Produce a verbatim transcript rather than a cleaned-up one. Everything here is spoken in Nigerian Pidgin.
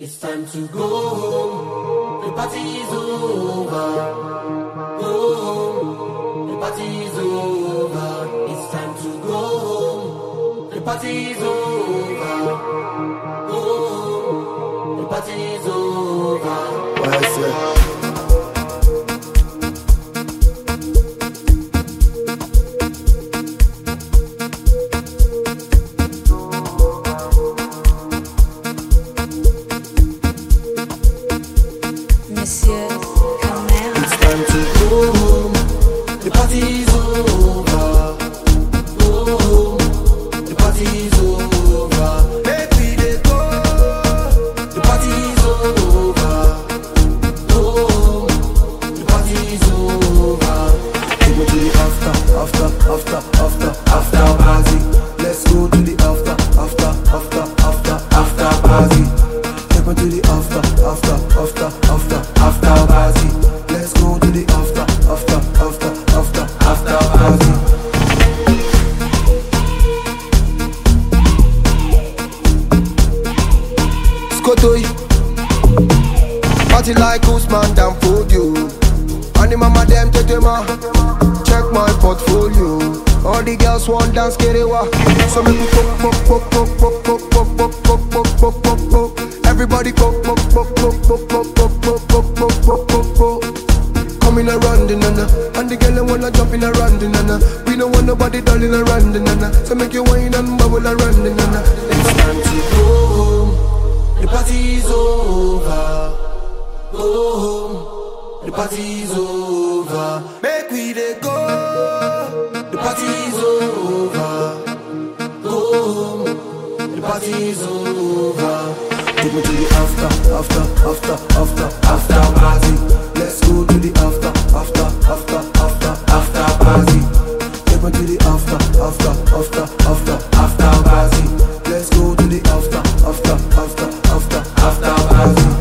It's time to go home, the party's over. Go home, the party's over. It's time to go home, the party's over. Go home, the party's over. Why I say? Monsieur Camera. It's time to go home, the party's over. Go home, the party's over. Baby, they go, the party's over. Go home, the party's over. Take me to the after, after, after, after, after party. Let's go to the after, after, after, after, after party. Take me to the after, after, after, after, after party. Let's go to the after, after, after, after, after party. Skotoi, party like Usman down for you. And the mama them take them out. Check my portfolio. All the girls want dance, get it wa. So make me pop, pop, pop, pop, pop, pop, pop, pop, pop, pop, pop, pop. Everybody pop, pop, pop, pop, pop, pop, pop, pop, pop, pop, pop, pop, pop. Coming around the nana, and the girl they wanna jump in around the nana. We don't want nobody darling around the nana. So make you wine and bubble around the nana. It's time to go home, the party's over. Go home, the party's over. Make we dey go. The party's over. Go home, the party's over. Take me to the after, after, after, after, after party. Let's go to the after, after, after, after, after party. Take me to the after, after, after, after, after party. Let's go to the after, after, after, after, after party.